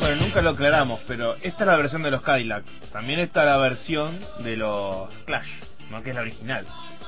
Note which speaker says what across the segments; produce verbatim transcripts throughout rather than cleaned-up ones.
Speaker 1: Bueno, nunca lo aclaramos, pero esta es la versión de los Cadillacs. También está la versión de los Clash, ¿no? Que es la original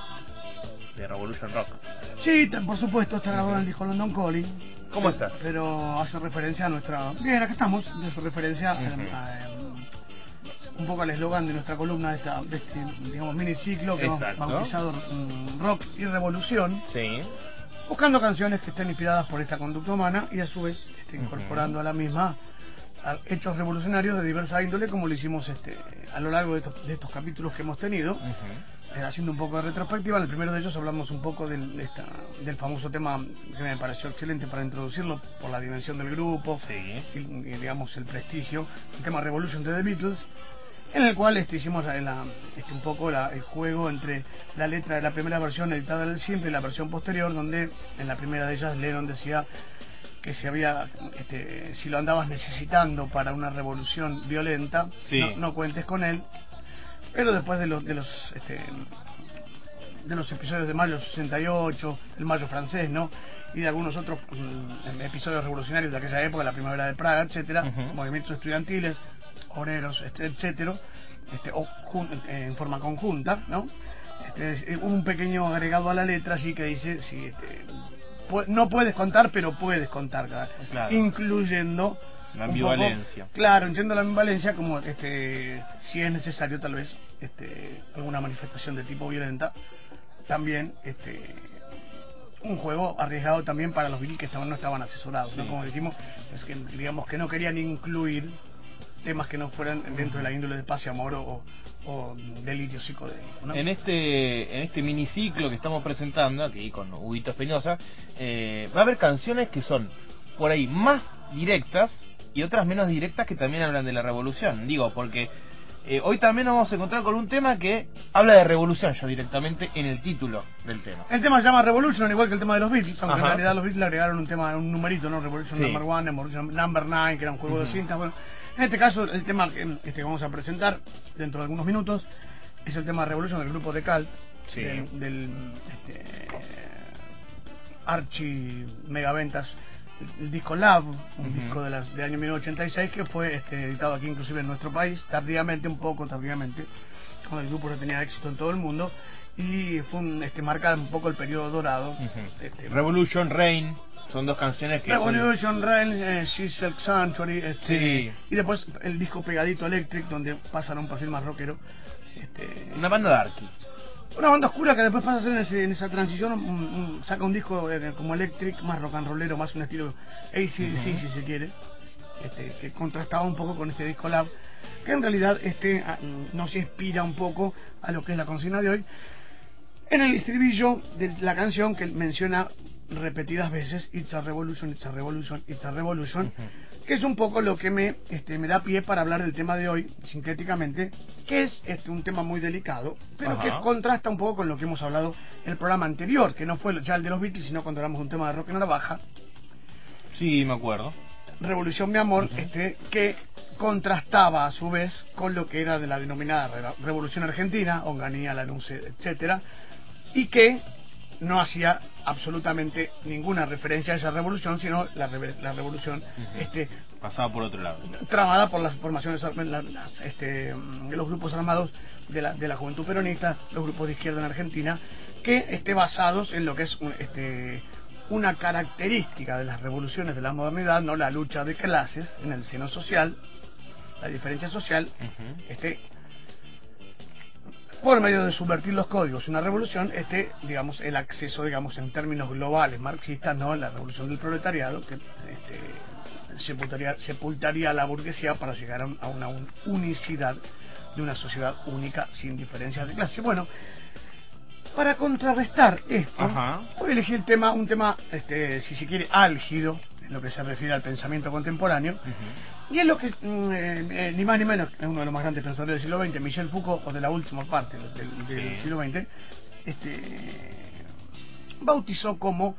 Speaker 1: de Revolution Rock.
Speaker 2: Sí, por supuesto, está grabado en el disco London Calling.
Speaker 1: ¿Cómo estás?
Speaker 2: Pero hace referencia a nuestra... Bien, acá estamos. Hace referencia uh-huh. a, a, a, un poco al eslogan de nuestra columna de, esta, de este, digamos, miniciclo que
Speaker 1: Exacto.
Speaker 2: hemos bautizado um, Rock y Revolución.
Speaker 1: Sí.
Speaker 2: Buscando canciones que estén inspiradas por esta conducta humana y a su vez este, incorporando uh-huh. a la misma a hechos revolucionarios de diversa índole, como lo hicimos este, a lo largo de estos, de estos capítulos que hemos tenido. Uh-huh. eh, haciendo un poco de retrospectiva. En el primero de ellos hablamos un poco del, de esta, del famoso tema que me pareció excelente para introducirlo por la dimensión del grupo,
Speaker 1: sí.
Speaker 2: y, y digamos el prestigio, el tema Revolution de The Beatles, en el cual este, hicimos la, la, este, un poco la, el juego entre la letra de la primera versión editada del simple y la versión posterior, donde en la primera de ellas Lennon decía que si había este, si lo andabas necesitando para una revolución violenta,
Speaker 1: sí.
Speaker 2: no, no cuentes con él. Pero después de los de los este, de los episodios de mayo sesenta y ocho, el mayo francés, ¿no? Y de algunos otros um, episodios revolucionarios de aquella época, la primavera de Praga, etcétera, uh-huh. movimientos estudiantiles, obreros, este, etcétera, este, o eh, en forma conjunta, ¿no? Este, hubo un pequeño agregado a la letra, así que dice, sí, este, pu- no puedes contar, pero puedes contar,
Speaker 1: claro.
Speaker 2: Incluyendo
Speaker 1: la ambivalencia.
Speaker 2: Poco, claro, entiendo la ambivalencia como, este, si es necesario tal vez, este, alguna manifestación de tipo violenta, también, este, un juego arriesgado también para los Beatles que estaban, no estaban asesorados, sí. ¿no? Como dijimos, es que digamos que no querían incluir temas que no fueran dentro de la índole de paz y amor o, o delirio psicodélico, ¿no?
Speaker 1: En este en este miniciclo que estamos presentando aquí con Huguito Espinosa, eh, va a haber canciones que son por ahí más directas y otras menos directas que también hablan de la revolución. Digo, porque eh, hoy también nos vamos a encontrar con un tema que habla de revolución ya directamente en el título del tema.
Speaker 2: El tema se llama Revolution, igual que el tema de los Beatles, aunque
Speaker 1: Ajá.
Speaker 2: en realidad los Beatles le agregaron un tema, un numerito, ¿no? Revolution
Speaker 1: sí.
Speaker 2: number one, Revolution number nine, que era un juego uh-huh. de cintas. Bueno, en este caso el tema que, este, que vamos a presentar dentro de algunos minutos es el tema Revolution del grupo de Cult,
Speaker 1: sí.
Speaker 2: del, del este, archi megaventas, el disco Love, un uh-huh. disco de las de año mil novecientos ochenta y seis que fue este, editado aquí inclusive en nuestro país, tardíamente, un poco tardíamente, cuando el grupo ya tenía éxito en todo el mundo, y fue un, este, marca un poco el periodo dorado.
Speaker 1: Uh-huh.
Speaker 2: este,
Speaker 1: Revolution, Rain, son dos canciones que
Speaker 2: Revolution,
Speaker 1: son...
Speaker 2: Rain, eh, She's Silk Sanctuary, este,
Speaker 1: sí.
Speaker 2: y después el disco pegadito Electric, donde pasan a un perfil más rockero. Este,
Speaker 1: una banda darky.
Speaker 2: Una banda oscura que después pasa a ser en, ese, en esa transición, un, un, saca un disco eh, como Electric, más rock and rollero, más un estilo A C D C, uh-huh. si se quiere, este, que contrastaba un poco con este disco Love, que en realidad este, a, nos inspira un poco a lo que es la consigna de hoy, en el estribillo de la canción que menciona repetidas veces It's a Revolution, It's a Revolution, It's a Revolution, uh-huh. que es un poco lo que me, este, me da pie para hablar del tema de hoy, sintéticamente, que es este, un tema muy delicado, pero uh-huh. que contrasta un poco con lo que hemos hablado en el programa anterior, que no fue ya el de los Beatles, sino cuando hablamos de un tema de rock en navaja.
Speaker 1: Sí, me acuerdo.
Speaker 2: Revolución, mi amor,
Speaker 1: uh-huh.
Speaker 2: este, que contrastaba a su vez con lo que era de la denominada Revolución Argentina, Onganía, Lanuse, etcétera, y que no hacía absolutamente ninguna referencia a esa revolución, sino la, la revolución uh-huh. este,
Speaker 1: pasaba por otro lado,
Speaker 2: tramada por las formaciones, las, las, este, de los grupos armados de la, de la juventud peronista, los grupos de izquierda en Argentina, que esté basados en lo que es este, una característica de las revoluciones de la modernidad, no la lucha de clases en el seno social, la diferencia social, uh-huh. este por medio de subvertir los códigos. Una revolución, este, digamos, el acceso, digamos, en términos globales marxistas, no, la revolución del proletariado, que este, sepultaría, sepultaría a la burguesía para llegar a una unicidad de una sociedad única sin diferencias de clase. Bueno, para contrarrestar esto,
Speaker 1: Ajá.
Speaker 2: hoy elegí el tema, un tema, este, si se quiere, álgido, en lo que se refiere al pensamiento contemporáneo, uh-huh. y es lo que, eh, eh, ni más ni menos, es uno de los más grandes pensadores del siglo veinte, Michel Foucault, o de la última parte del, del sí. siglo veinte, este, bautizó como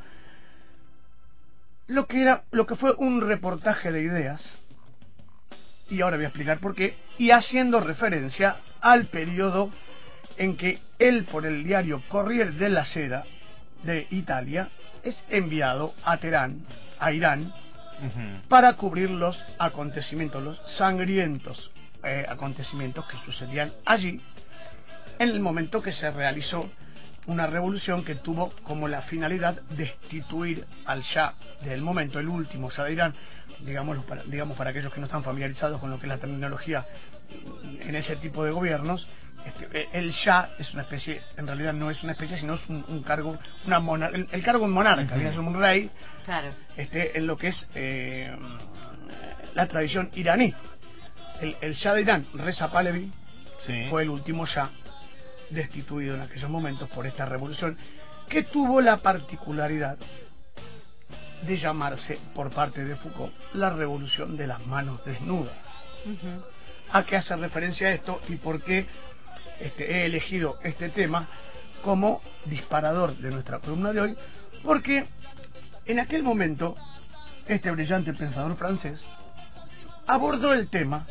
Speaker 2: lo que era, lo que fue un reportaje de ideas, y ahora voy a explicar por qué, y haciendo referencia al periodo en que él, por el diario Corriere della Sera de Italia, es enviado a Teherán, a Irán,
Speaker 1: Uh-huh.
Speaker 2: para cubrir los acontecimientos, los sangrientos eh, acontecimientos que sucedían allí en el momento que se realizó una revolución que tuvo como la finalidad destituir al Shah del momento, el último Shah de Irán, digamos para, digamos para aquellos que no están familiarizados con lo que es la terminología en ese tipo de gobiernos. Este, el Shah es una especie, en realidad no es una especie, sino es un, un cargo, una monar el, el cargo de monarca, uh-huh. viene a ser un rey,
Speaker 3: claro.
Speaker 2: este, en lo que es eh, la tradición iraní. El, el Shah de Irán, Reza Pahlavi, sí. fue el último Shah destituido en aquellos momentos por esta revolución, que tuvo la particularidad de llamarse por parte de Foucault la revolución de las manos desnudas. Uh-huh. ¿A qué hace referencia a esto y por qué este, he elegido este tema como disparador de nuestra columna de hoy? Porque en aquel momento este brillante pensador francés abordó el tema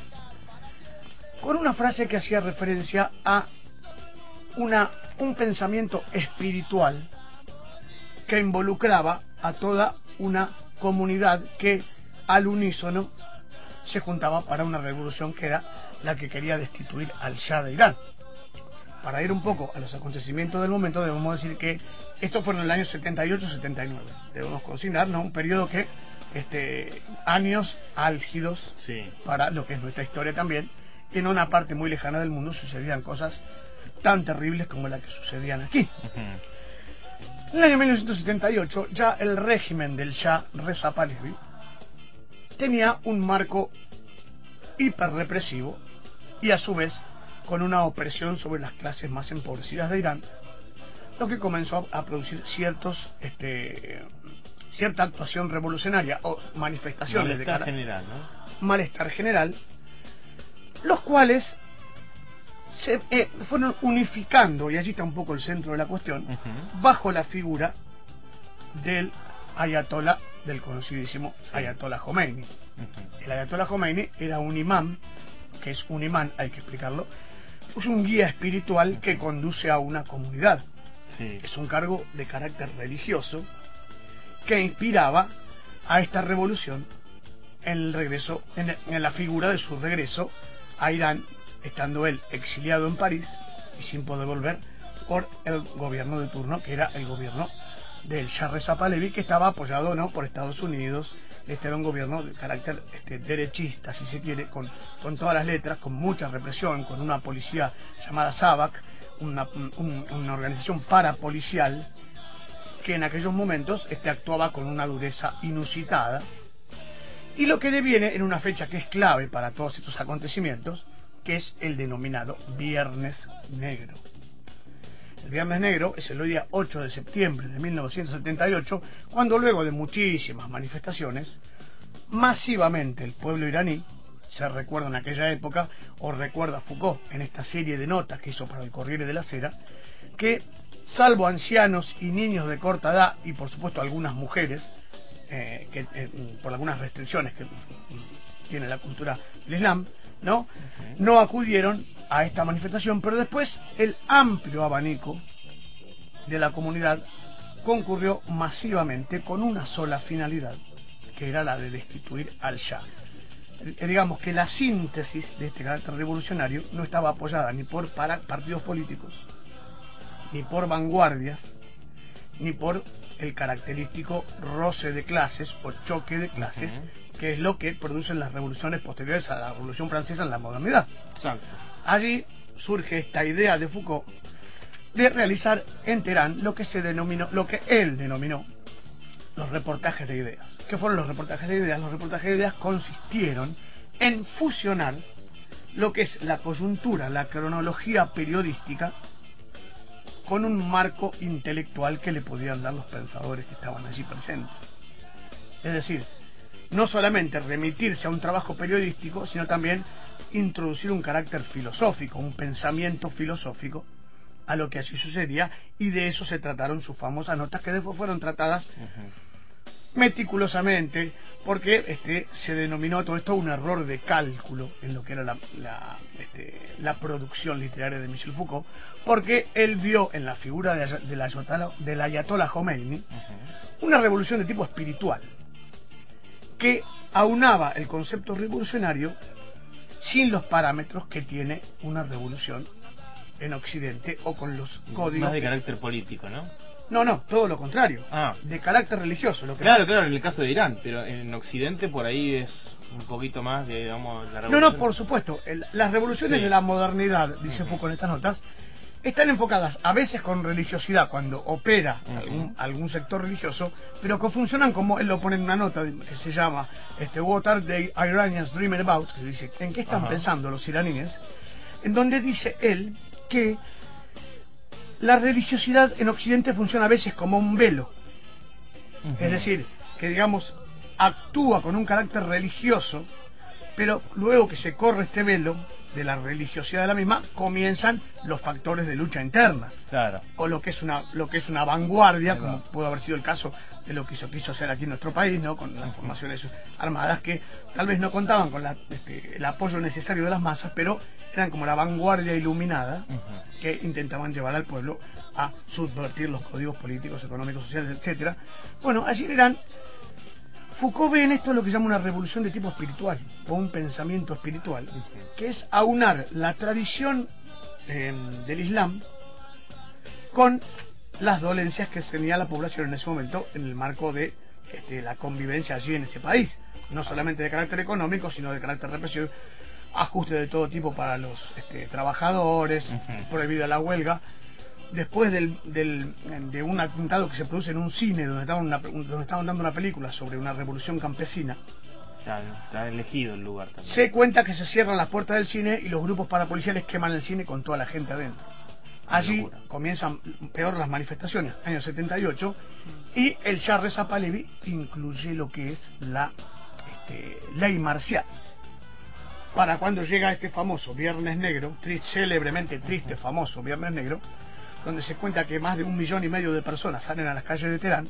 Speaker 2: con una frase que hacía referencia a una, un pensamiento espiritual que involucraba a toda una comunidad que al unísono se juntaba para una revolución que era la que quería destituir al Shah de Irán. Para ir un poco a los acontecimientos del momento, debemos decir que esto fue en el año setenta y ocho setenta y nueve. Debemos consignar, ¿no?, un periodo que, este, años álgidos sí. para lo que es nuestra historia también, y en una parte muy lejana del mundo sucedían cosas tan terribles como las que sucedían aquí. Uh-huh. En el año mil novecientos setenta y ocho, ya el régimen del Shah Reza Pahlavi tenía un marco hiperrepresivo y a su vez con una opresión sobre las clases más empobrecidas de Irán, lo que comenzó a producir ciertos este, cierta actuación revolucionaria o manifestaciones
Speaker 1: malestar
Speaker 2: de cara,
Speaker 1: general, ¿no?
Speaker 2: malestar general, los cuales se eh, fueron unificando, y allí está un poco el centro de la cuestión, uh-huh. bajo la figura del ayatolá, del conocidísimo sí. ayatolá Khomeini. Uh-huh. El ayatolá Khomeini era un imán, que es un imán, hay que explicarlo, es un guía espiritual uh-huh. que conduce a una comunidad. Sí. Es un cargo de carácter religioso que inspiraba a esta revolución en el regreso, en, en la figura de su regreso a Irán, estando él exiliado en París y sin poder volver por el gobierno de turno, que era el gobierno del Shah Reza Pahlavi, que estaba apoyado no por Estados Unidos. Este era un gobierno de carácter este, derechista, si se quiere, con, con todas las letras, con mucha represión, con una policía llamada SAVAK, una, un, una organización parapolicial que en aquellos momentos este, actuaba con una dureza inusitada. Y lo que deviene en una fecha que es clave para todos estos acontecimientos, que es el denominado Viernes Negro. El Viernes Negro es el día ocho de septiembre de mil novecientos setenta y ocho, cuando luego de muchísimas manifestaciones, masivamente el pueblo iraní, se recuerda en aquella época, o recuerda Foucault en esta serie de notas que hizo para el Corriere della Sera, que salvo ancianos y niños de corta edad, y por supuesto algunas mujeres, eh, que eh, por algunas restricciones que tiene la cultura del Islam, ¿no? Okay. no acudieron a esta manifestación, pero después el amplio abanico de la comunidad concurrió masivamente con una sola finalidad, que era la de destituir al Shah. Eh, digamos que la síntesis de este carácter revolucionario no estaba apoyada ni por para partidos políticos, ni por vanguardias, ni por el característico roce de clases o choque de clases, uh-huh. que es lo que producen las revoluciones posteriores a la Revolución Francesa en la modernidad.
Speaker 1: Exacto.
Speaker 2: Allí surge esta idea de Foucault de realizar en Teherán lo que se denominó, lo que él denominó los reportajes de ideas. ¿Qué fueron los reportajes de ideas? Los reportajes de ideas consistieron en fusionar lo que es la coyuntura, la cronología periodística, con un marco intelectual que le podían dar los pensadores que estaban allí presentes. Es decir, no solamente remitirse a un trabajo periodístico, sino también introducir un carácter filosófico, un pensamiento filosófico a lo que allí sucedía, y de eso se trataron sus famosas notas, que después fueron tratadas uh-huh. meticulosamente, porque este, se denominó todo esto un error de cálculo en lo que era la, la, este, la producción literaria de Michel Foucault, porque él vio en la figura de, de la, del ayatolá Khomeini uh-huh. una revolución de tipo espiritual, que aunaba el concepto revolucionario sin los parámetros que tiene una revolución en Occidente o con los códigos.
Speaker 1: Más de carácter político, ¿no?
Speaker 2: No, no, todo lo contrario.
Speaker 1: Ah.
Speaker 2: De carácter religioso. Lo que
Speaker 1: claro, claro, en el caso de Irán, pero en Occidente por ahí es un poquito más de, digamos, la revolución.
Speaker 2: No, no, por supuesto. El, las revoluciones sí. de la modernidad, dice uh-huh. Foucault en estas notas, están enfocadas a veces con religiosidad cuando opera uh-huh. algún, algún sector religioso, pero que funcionan como él lo pone en una nota que se llama este, What are the Iranians dreaming about? Que dice, ¿en qué están uh-huh. pensando los iraníes? En donde dice él que la religiosidad en Occidente funciona a veces como un velo. Uh-huh. Es decir, que digamos actúa con un carácter religioso, pero luego que se corre este velo de la religiosidad de la misma, comienzan los factores de lucha interna.
Speaker 1: Claro.
Speaker 2: O lo que es una lo que es una vanguardia, como pudo haber sido el caso de lo que se quiso hacer aquí en nuestro país, ¿no? Con las formaciones armadas que tal vez no contaban con la, este, el apoyo necesario de las masas, pero eran como la vanguardia iluminada uh-huh. que intentaban llevar al pueblo a subvertir los códigos políticos, económicos, sociales, etcétera. Bueno, allí en Irán, Foucault ve en esto lo que llama una revolución de tipo espiritual, o un pensamiento espiritual, uh-huh. que es aunar la tradición eh, del Islam con las dolencias que tenía la población en ese momento en el marco de este, la convivencia allí en ese país, no solamente de carácter económico, sino de carácter represivo, ajuste de todo tipo para los este, trabajadores, uh-huh. prohibida la huelga. Después del, del, de un atentado que se produce en un cine donde estaban, una, donde estaban dando una película sobre una revolución campesina,
Speaker 1: claro, está elegido el lugar también.
Speaker 2: Se cuenta que se cierran las puertas del cine y los grupos parapoliciales queman el cine con toda la gente adentro. Allí comienzan peor las manifestaciones, año setenta y ocho, y el Shah Reza Pahlavi incluye lo que es la este, ley marcial. Para cuando llega este famoso Viernes Negro, triste, célebremente triste, famoso Viernes Negro, donde se cuenta que más de un millón y medio de personas salen a las calles de Teherán,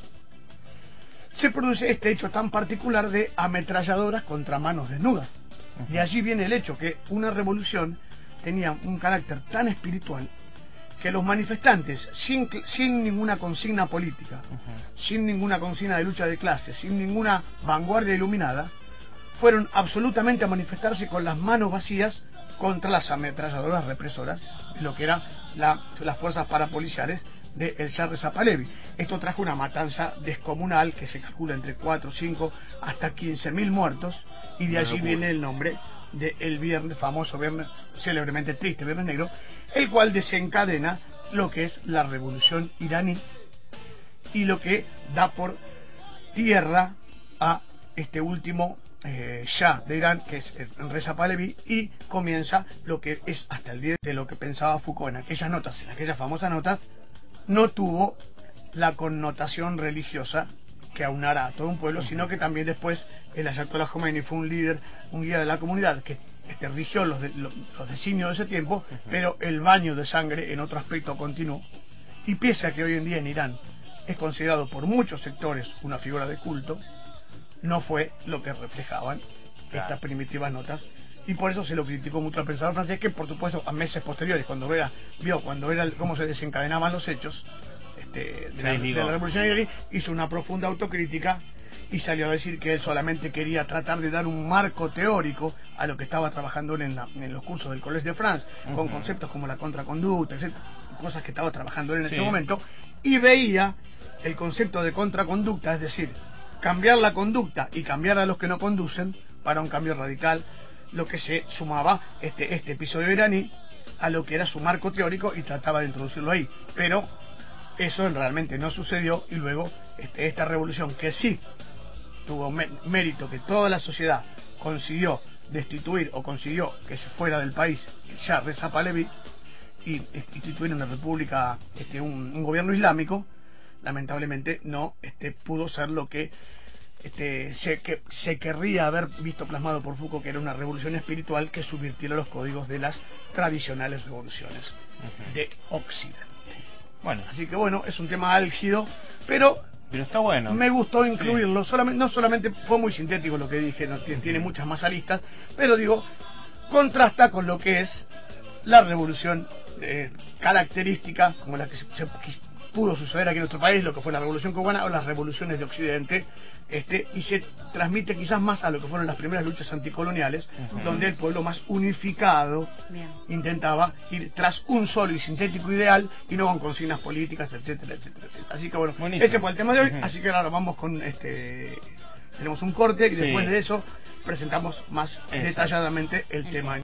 Speaker 2: se produce este hecho tan particular de ametralladoras contra manos desnudas. De allí viene el hecho que una revolución tenía un carácter tan espiritual que los manifestantes, sin, sin ninguna consigna política, uh-huh. sin ninguna consigna de lucha de clases, sin ninguna vanguardia iluminada, fueron absolutamente a manifestarse con las manos vacías contra las ametralladoras represoras, lo que eran la, las fuerzas parapoliciales de el Shah Reza Pahlavi. Esto trajo una matanza descomunal que se calcula entre cuatro, cinco hasta quince mil muertos, y de allí viene el nombre del viernes, famoso viernes, célebremente triste Viernes Negro, el cual desencadena lo que es la revolución iraní y lo que da por tierra a este último eh, Shah de Irán, que es Reza Pahlavi, y comienza lo que es hasta el día de lo que pensaba Foucault en aquellas notas, en aquellas famosas notas. No tuvo la connotación religiosa que aunara a todo un pueblo, sino que también después el Ayatollah Khomeini fue un líder, un guía de la comunidad que este, rigió los, de, los, los designios de ese tiempo, uh-huh. pero el baño de sangre en otro aspecto continuó, y pese a que hoy en día en Irán es considerado por muchos sectores una figura de culto, no fue lo que reflejaban claro. estas primitivas notas, y por eso se lo criticó mucho al pensador francés, que por supuesto a meses posteriores, cuando era, vio cuando era cómo se desencadenaban los hechos este, de, la, de la revolución iraní, hizo una profunda autocrítica y salió a decir que él solamente quería tratar de dar un marco teórico a lo que estaba trabajando él en, la, en los cursos del Collège de France, uh-huh. con conceptos como la contraconducta, etcétera, cosas que estaba trabajando él en sí. ese momento, y veía el concepto de contraconducta, es decir, cambiar la conducta y cambiar a los que no conducen para un cambio radical, lo que se sumaba este, este episodio iraní a lo que era su marco teórico y trataba de introducirlo ahí, pero eso realmente no sucedió, y luego este, esta revolución que sí tuvo mérito, que toda la sociedad consiguió destituir o consiguió que se fuera del país el Shah Reza Pahlavi y instituir una república, este, un, un gobierno islámico, lamentablemente no este, pudo ser lo que Este, se, que, se querría haber visto plasmado por Foucault, que era una revolución espiritual que subvirtiera los códigos de las tradicionales revoluciones uh-huh. de Occidente. Bueno, así que bueno, es un tema álgido, pero,
Speaker 1: pero está bueno.
Speaker 2: Me gustó incluirlo, sí. solamente, no solamente fue muy sintético lo que dije, no, tiene, uh-huh. tiene muchas más aristas, pero digo, contrasta con lo que es la revolución eh, característica, como la que se, se pudo suceder aquí en nuestro país, lo que fue la Revolución Cubana o las revoluciones de Occidente, este, y se transmite quizás más a lo que fueron las primeras luchas anticoloniales, uh-huh. donde el pueblo más unificado Bien. intentaba ir tras un solo y sintético ideal y no con consignas políticas, etcétera, etcétera, etcétera. Así que bueno, Buenísimo. ese fue el tema de hoy, uh-huh. así que ahora vamos con este, tenemos un corte y sí. después de eso presentamos más Exacto. detalladamente el okay. tema.